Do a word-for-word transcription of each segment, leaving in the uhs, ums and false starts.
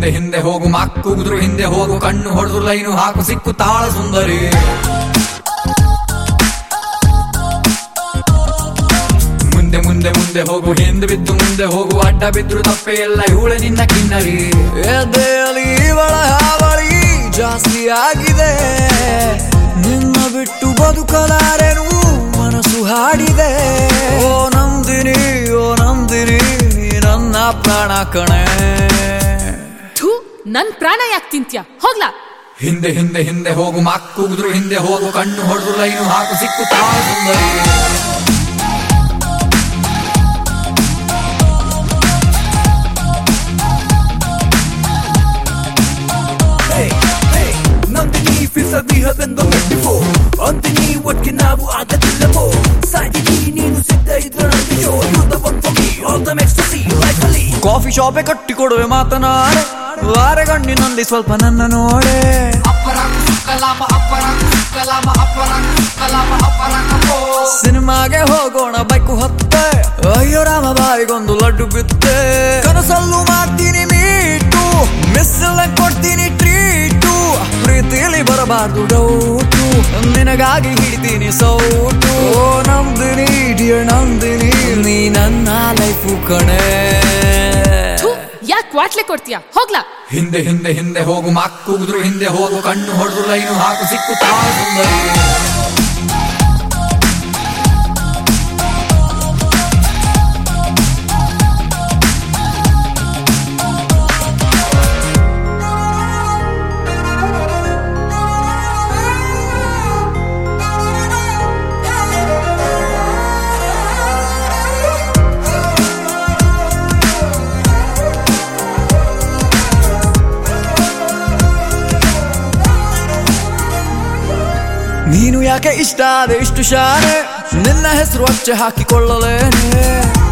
ಹಿಂದೆ ಹಿಂದೆ ಹೋಗು ಮಕ್ಕುಗುದ್ರು ಹಿಂದೆ ಹೋಗು ಕಣ್ಣು ಹೊಡೆದು ಲೈನು ಹಾಕು ಸಿಕ್ಕು ತಾಳ ಸುಂದರಿ ಮುಂದೆ ಮುಂದೆ ಮುಂದೆ ಹೋಗು ಹಿಂದೆ ಬಿದ್ದು ಮುಂದೆ ಹೋಗು ಅಡ್ಡ ಬಿದ್ರು ತಪ್ಪೆ ಎಲ್ಲ ಇವಳೆ ನಿನ್ನ ಕಿನ್ನರಿ ಎದೆಯಲ್ಲಿ ಇವಳ ಹಾವಳಿ ಜಾಸ್ತಿ ಆಗಿದೆ ನಿನ್ನ ಬಿಟ್ಟು ಬದುಕಲಾರೆನು ಮನಸ್ಸು ಹಾಡಿದೆ ಓ ನಂದಿನಿ ಓ ನಂದಿನಿ ನೀ ನನ್ನ ಪ್ರಾಣ ಕಣೆ ಥೂ ನನ್ ಪ್ರಾಣ ಯಾಕೆ ತಿಂತ್ಯ ಹೋಗ್ಲಾ ಹಿಂದೆ ಹಿಂದೆ ಹಿಂದೆ ಹೋಗು ಮಕ್ಕುಗುದ್ರು ಹಿಂದೆ ಹೋಗು ಕಣ್ಣು ಹೊಡೆದು ಲೈನು ಹಾಕು ಸಿಕ್ಕು ತಾಳ ಸುಂದರಿ feels like we have been the met before Antini what can ನಾವು ಆಗದಿಲ್ಲವೋ ಸಾಯಿನಿ ನೀನು ಸಿದ್ಧ ಇದ್ರೆ ನನಗೆ show you the one for me all the ecstasy like Ali coffee ಶಾಪೆ ಕಟ್ಟಿ ಕೊಡುವೆ ಮಾತನಾಡೆ ವಾರಗಣ್ಣಿನಲ್ಲಿ ಸ್ವಲ್ಪ ನನ್ನ ನೋಡೆ ಸಿನಿಮಾಗೆ ಹೋಗೋಣ ಬೈಕು ಹತ್ತೆ ಅಯ್ಯೋ ರಾಮ ಬಾಯಿಗೊಂದು ಲಡ್ಡು ಬಿತ್ತೆ ಕನಸಲ್ಲೂ ಮಾಡ್ತೀನಿ ಮೀಟು ಮಿಸ್ಸಲ್ಲ ಕೊಡ್ತೀನಿ ಟ್ರೀಟು ಪ್ರೀತಿಲಿ ಬರಬಾರ್ದು ಡೌಟು ನಿನಗಾಗಿ ಹಿಡಿತೀನಿ ಸೌಟು ಓ ನಂದಿನಿ ಡಿಯರ್ ನಂದಿನಿ ನೀ ನನ್ನ ಲೈಫು ಕಣೆ ಯಾಕೆ ವಾಟ್ಲೆ ಕೊಡ್ತೀಯ ಹೋಗ್ಲಾ ಹಿಂದೆ ಹಿಂದೆ ಹಿಂದೆ ಹೋಗು ಮಕ್ಕುಗುದ್ರು ಹಿಂದೆ ಹೋಗು ಕಣ್ಣು ಹೊಡೆದು ಲೈನು ಹಾಕು ಸಿಕ್ಕು ತಾಳ ಸುಂದರಿ ನೀನು ಯಾಕೆ ಇಷ್ಟ ಆದೆ ಇಷ್ಟು ಶಾನೆ ನಿನ್ನ ಹೆಸರು ಅಚ್ಚೆ ಹಾಕಿಕೊಳ್ಳಲೇನೆ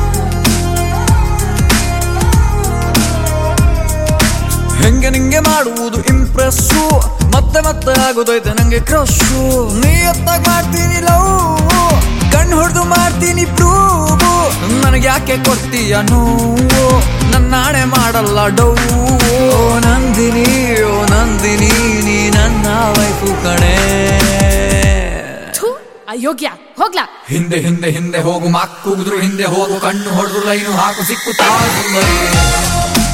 ಹೆಂಗೆ ನಿಂಗೆ ಮಾಡುವುದು ಇಂಪ್ರೆಸ್ಸು ಮತ್ತೆ ಮತ್ತೆ ಆಗೋದೈತೆ ನಂಗೆ ಕ್ರಶು ನೀ ಎತ್ತಾಗ ಮಾಡ್ತೀನಿ ಲವ್ ಕಣ್ಣು ಹೊಡೆದು ಮಾಡ್ತೀನಿ ಪ್ರೂವು ನನಗೆ ಯಾಕೆ ಕೊಡ್ತೀಯ ನೋವು ನನ್ನಾಣೆ ಮಾಡಲ್ಲ ಡೌ ಓ ನಂದಿನಿ ಓ ನಂದಿನಿ ನೀ ನನ್ನ ವೈಫು ಕಣೆ ಅಯೋಗ್ಯ ಹೋಗ್ಲಾ ಹಿಂದೆ ಹಿಂದೆ ಹಿಂದೆ ಹೋಗು ಮಕ್ಕುಗುದ್ರು ಹಿಂದೆ ಹೋಗು ಕಣ್ಣು ಹೊಡೆದು ಲೈನು ಹಾಕು ಸಿಕ್ಕು ತಾಳ ಸುಂದರಿ